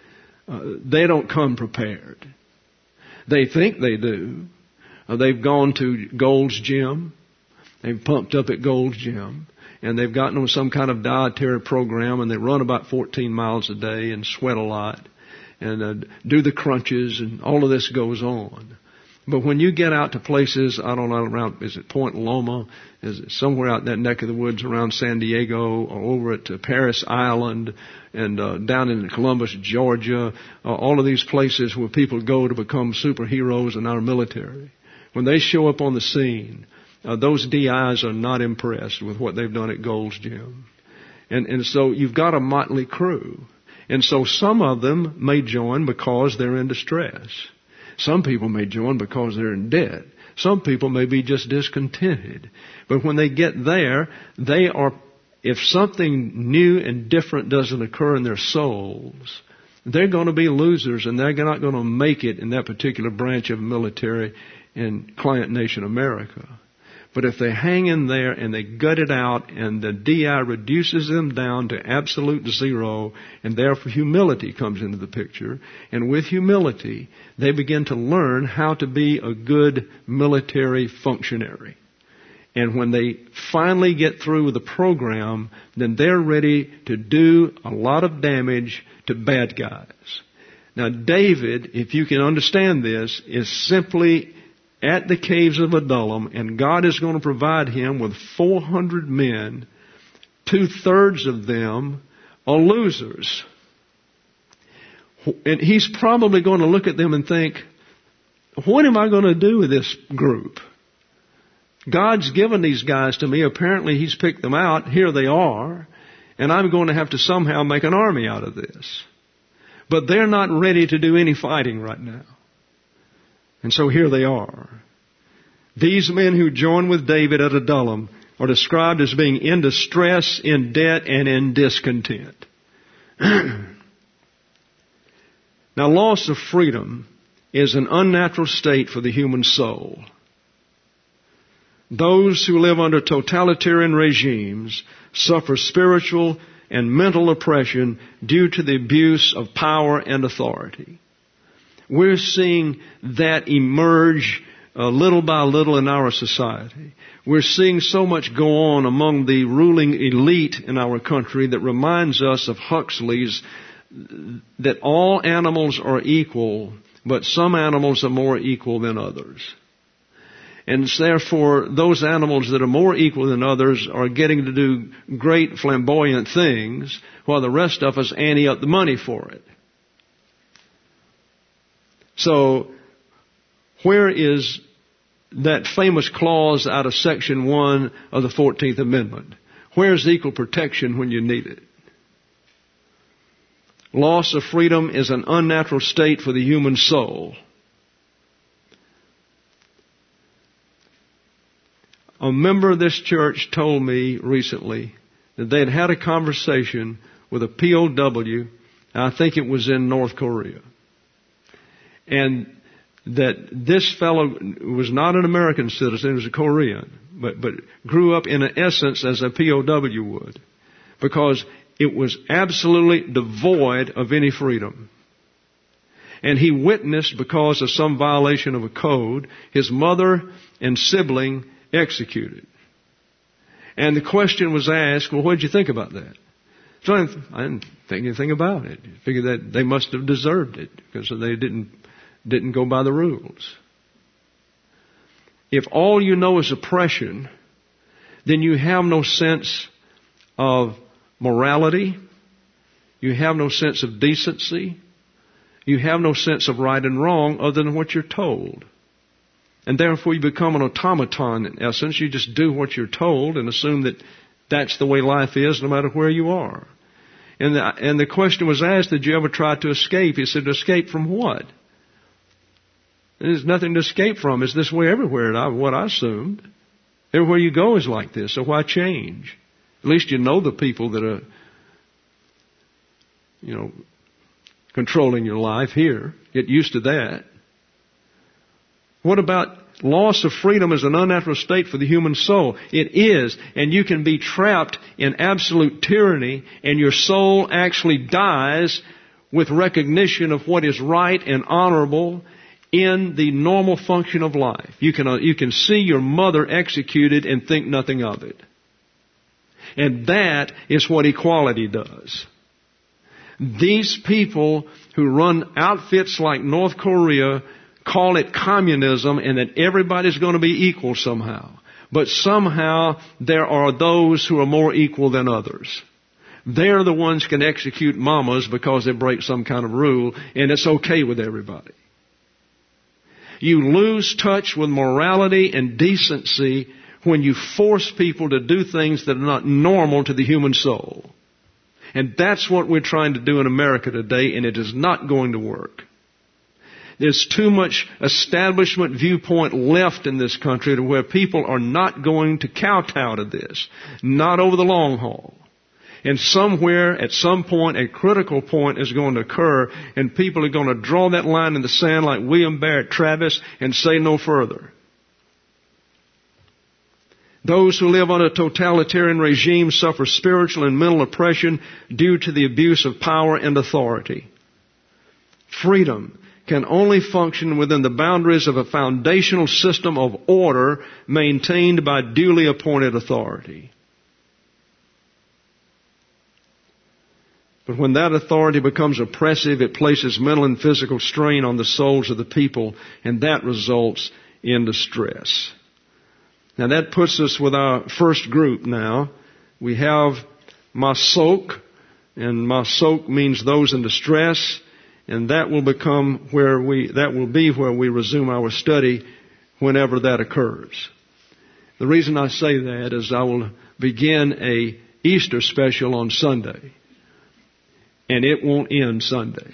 they don't come prepared. They think they do. They've gone to Gold's Gym. They've pumped up at Gold's Gym. And they've gotten on some kind of dietary program and they run about 14 miles a day and sweat a lot and do the crunches and all of this goes on. But when you get out to places, I don't know, around, is it Point Loma? Is it somewhere out in that neck of the woods around San Diego or over at Paris Island and down in Columbus, Georgia, all of these places where people go to become superheroes in our military. When they show up on the scene, those DIs are not impressed with what they've done at Gold's Gym. And so you've got a motley crew. And so some of them may join because they're in distress. Some people may join because they're in debt. Some people may be just discontented. But when they get there, they are, if something new and different doesn't occur in their souls, they're going to be losers and they're not going to make it in that particular branch of military in client nation America. But if they hang in there and they gut it out and the DI reduces them down to absolute zero and therefore humility comes into the picture, and with humility they begin to learn how to be a good military functionary. And when they finally get through with the program, then they're ready to do a lot of damage to bad guys. Now David, if you can understand this, is simply at the caves of Adullam, and God is going to provide him with 400 men. 2/3 of them are losers. And he's probably going to look at them and think, what am I going to do with this group? God's given these guys to me. Apparently he's picked them out. Here they are. And I'm going to have to somehow make an army out of this. But they're not ready to do any fighting right now. And so here they are. These men who join with David at Adullam are described as being in distress, in debt, and in discontent. Now, loss of freedom is an unnatural state for the human soul. Those who live under totalitarian regimes suffer spiritual and mental oppression due to the abuse of power and authority. We're seeing that emerge little by little in our society. We're seeing so much go on among the ruling elite in our country that reminds us of Huxley's that all animals are equal, but some animals are more equal than others. And therefore, those animals that are more equal than others are getting to do great flamboyant things, while the rest of us ante up the money for it. So, where is that famous clause out of Section 1 of the 14th Amendment? Where's equal protection when you need it? Loss of freedom is an unnatural state for the human soul. A member of this church told me recently that they had had a conversation with a POW, I think it was in North Korea, and that this fellow was not an American citizen, he was a Korean, but grew up in essence as a POW would, because it was absolutely devoid of any freedom. And he witnessed, because of some violation of a code, his mother and sibling executed. And the question was asked, well, what did you think about that? So I didn't think anything about it. I figured that they must have deserved it because they didn't go by the rules. If all you know is oppression, then you have no sense of morality. You have no sense of decency. You have no sense of right and wrong other than what you're told. And therefore you become an automaton in essence. You just do what you're told and assume that that's the way life is no matter where you are. And the question was asked, did you ever try to escape? He said, escape from what? There's nothing to escape from. It's this way everywhere, what I assumed. Everywhere you go is like this, so why change? At least you know the people that are, controlling your life here. Get used to that. What about loss of freedom as an unnatural state for the human soul? It is, and you can be trapped in absolute tyranny, and your soul actually dies with recognition of what is right and honorable in the normal function of life. You can see your mother executed and think nothing of it. And that is what equality does. These people who run outfits like North Korea call it communism and that everybody's going to be equal somehow. But somehow there are those who are more equal than others. They're the ones who can execute mamas because they break some kind of rule, and it's okay with everybody. You lose touch with morality and decency when you force people to do things that are not normal to the human soul. And that's what we're trying to do in America today, and it is not going to work. There's too much establishment viewpoint left in this country to where people are not going to kowtow to this. Not over the long haul. And somewhere, at some point, a critical point is going to occur, and people are going to draw that line in the sand like William Barrett Travis and say no further. Those who live under a totalitarian regime suffer spiritual and mental oppression due to the abuse of power and authority. Freedom can only function within the boundaries of a foundational system of order maintained by duly appointed authority. But when that authority becomes oppressive, it places mental and physical strain on the souls of the people, and that results in distress. Now that puts us with our first group now. We have Masok, and Masok means those in distress. And that will be where we resume our study whenever that occurs. The reason I say that is I will begin a Easter special on Sunday. And it won't end Sunday.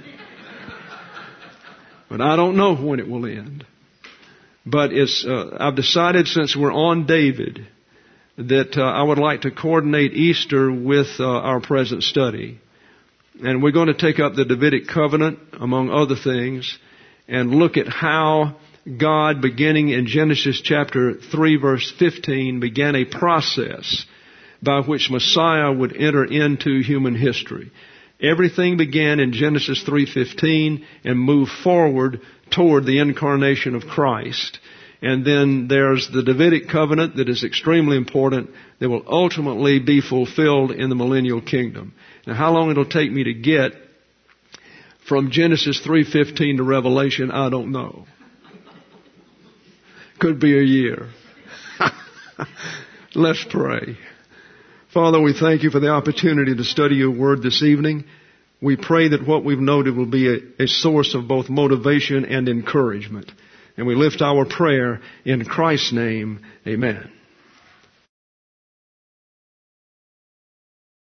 But I don't know when it will end. But I've decided, since we're on David, that I would like to coordinate Easter with our present study. And we're going to take up the Davidic covenant, among other things, and look at how God, beginning in Genesis chapter 3, verse 15, began a process by which Messiah would enter into human history. Everything began in Genesis 3:15 and moved forward toward the incarnation of Christ. And then there's the Davidic covenant that is extremely important that will ultimately be fulfilled in the millennial kingdom. Now, how long it'll take me to get from Genesis 3:15 to Revelation, I don't know. Could be a year. Let's pray. Father, we thank you for the opportunity to study your word this evening. We pray that what we've noted will be a source of both motivation and encouragement. And we lift our prayer in Christ's name. Amen.